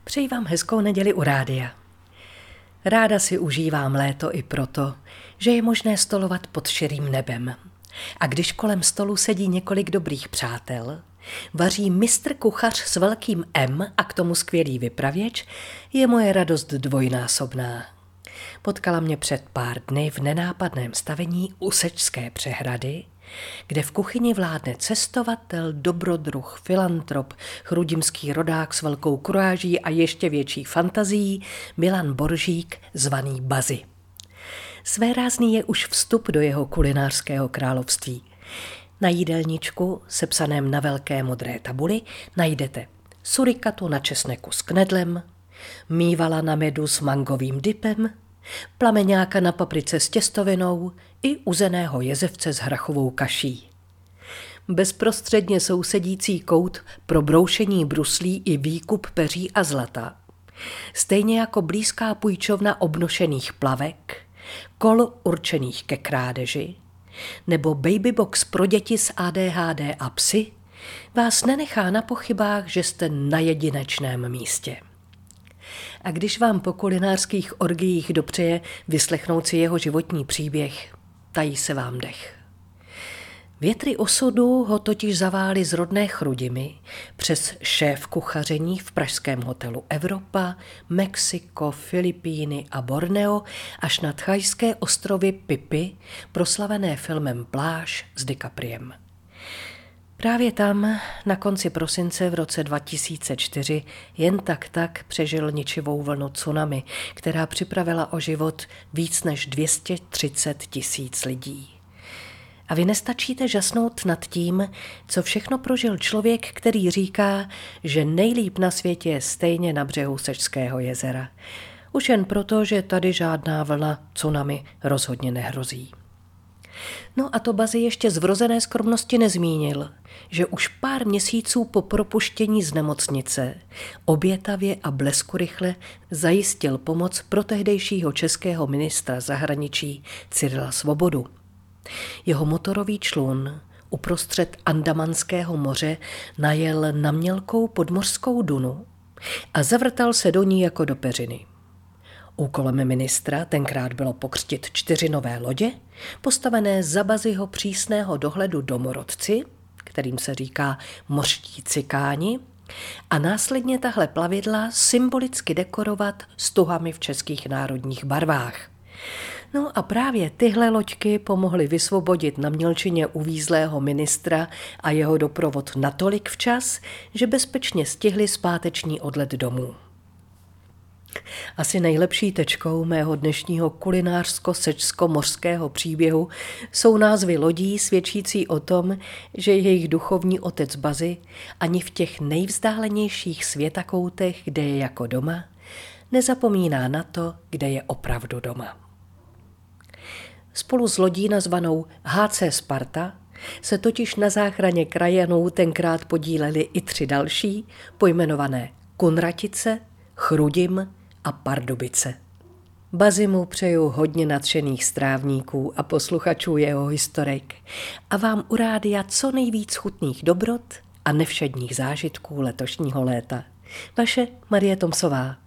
Přeji vám hezkou neděli u rádia. Ráda si užívám léto i proto, že je možné stolovat pod širým nebem. A když kolem stolu sedí několik dobrých přátel, vaří mistr kuchař s velkým M a k tomu skvělý vypravěč, je moje radost dvojnásobná. Potkala mě před pár dny v nenápadném stavení u Sečské přehrady, kde v kuchyni vládne cestovatel, dobrodruh, filantrop, chrudimský rodák s velkou kuráží a ještě větší fantazií Milan Boržík, zvaný Bazi. Svérázný je už vstup do jeho kulinářského království. Na jídelníčku, sepsaném na velké modré tabuli, najdete surikatu na česneku s knedlem, mývala na medu s mangovým dipem, plameňáka na paprice s těstovinou i uzeného jezevce s hrachovou kaší. Bezprostředně sousedící kout pro broušení bruslí i výkup peří a zlata. Stejně jako blízká půjčovna obnošených plavek, kol určených ke krádeži, nebo babybox pro děti s ADHD a psy, vás nenechá na pochybách, že jste na jedinečném místě. A když vám po kulinářských orgiích dopřeje vyslechnout si jeho životní příběh, tají se vám dech. Větry osudu ho totiž zavály z rodné Chrudimi přes šéf kuchaření v pražském hotelu Evropa, Mexiko, Filipíny a Borneo až na thajské ostrovy Phi, proslavené filmem Pláž s DiCapriem. Právě tam na konci prosince v roce 2004 jen tak přežil ničivou vlnu tsunami, která připravila o život víc než 230 000 lidí. A vy nestačíte žasnout nad tím, co všechno prožil člověk, který říká, že nejlíp na světě je stejně na břehu Sečského jezera. Už jen proto, že tady žádná vlna tsunami rozhodně nehrozí. No a to Bazi ještě z vrozené skromnosti nezmínil, že už pár měsíců po propuštění z nemocnice obětavě a bleskurychle zajistil pomoc pro tehdejšího českého ministra zahraničí Cyrila Svobodu. Jeho motorový člun uprostřed Andamanského moře najel na mělkou podmořskou dunu a zavrtal se do ní jako do peřiny. Úkolem ministra tenkrát bylo pokřtit 4 nové lodě, postavené za Baziho přísného dohledu domorodci, kterým se říká mořští cikáni, a následně tahle plavidla symbolicky dekorovat stuhami v českých národních barvách. No a právě tyhle loďky pomohly vysvobodit na mělčině uvízlého ministra a jeho doprovod natolik včas, že bezpečně stihli zpáteční odlet domů. Asi nejlepší tečkou mého dnešního kulinářsko-sečsko-mořského příběhu jsou názvy lodí svědčící o tom, že jejich duchovní otec Bazi ani v těch nejvzdálenějších světakoutech, kde je jako doma, nezapomíná na to, kde je opravdu doma. Spolu s lodí nazvanou HC Sparta se totiž na záchraně krajanů tenkrát podíleli i 3 další, pojmenované Kunratice, Chrudim a Pardubice. Bazimu přeju hodně nadšených strávníků a posluchačů jeho historek a vám u rádia co nejvíc chutných dobrot a nevšedních zážitků letošního léta. Vaše Marie Tomsová.